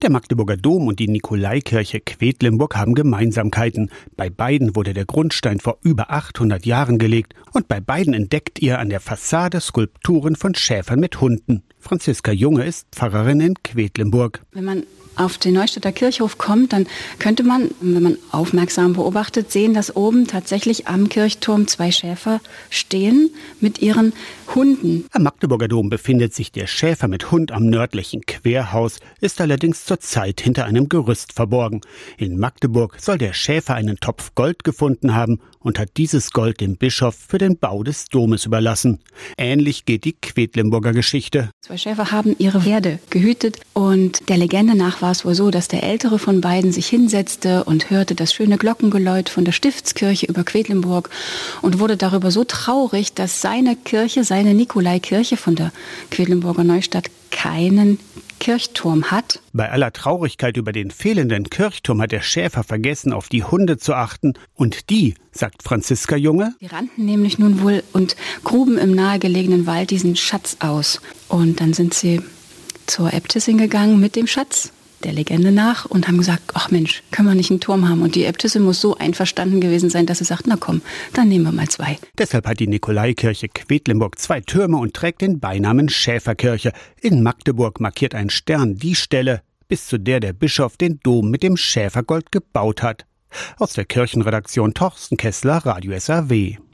Der Magdeburger Dom und die Nikolaikirche Quedlinburg haben Gemeinsamkeiten. Bei beiden wurde der Grundstein vor über 800 Jahren gelegt und bei beiden entdeckt ihr an der Fassade Skulpturen von Schäfern mit Hunden. Franziska Junge ist Pfarrerin in Quedlinburg. Wenn man auf den Neustädter Kirchhof kommt, dann könnte man, wenn man aufmerksam beobachtet, sehen, dass oben tatsächlich am Kirchturm 2 Schäfer stehen mit ihren Hunden. Am Magdeburger Dom befindet sich der Schäfer mit Hund am nördlichen Querhaus, ist allerdings zurzeit hinter einem Gerüst verborgen. In Magdeburg soll der Schäfer einen Topf Gold gefunden haben und hat dieses Gold dem Bischof für den Bau des Domes überlassen. Ähnlich geht die Quedlinburger Geschichte. 2 Schäfer haben ihre Herde gehütet und der Legende nach war es wohl so, dass der ältere von beiden sich hinsetzte und hörte das schöne Glockengeläut von der Stiftskirche über Quedlinburg und wurde darüber so traurig, dass seine Kirche, seine Nikolaikirche von der Quedlinburger Neustadt keinen Kirchturm hat. Bei aller Traurigkeit über den fehlenden Kirchturm hat der Schäfer vergessen, auf die Hunde zu achten. Und die, sagt Franziska Junge, die rannten nämlich nun wohl und gruben im nahegelegenen Wald diesen Schatz aus. Und dann sind sie zur Äbtissin gegangen mit dem Schatz, der Legende nach, und haben gesagt, ach Mensch, können wir nicht einen Turm haben? Und die Äbtissin muss so einverstanden gewesen sein, dass sie sagt, na komm, dann nehmen wir mal 2. Deshalb hat die Nikolaikirche Quedlinburg 2 Türme und trägt den Beinamen Schäferkirche. In Magdeburg markiert ein Stern die Stelle, bis zu der der Bischof den Dom mit dem Schäfergold gebaut hat. Aus der Kirchenredaktion Torsten Kessler, Radio SAW.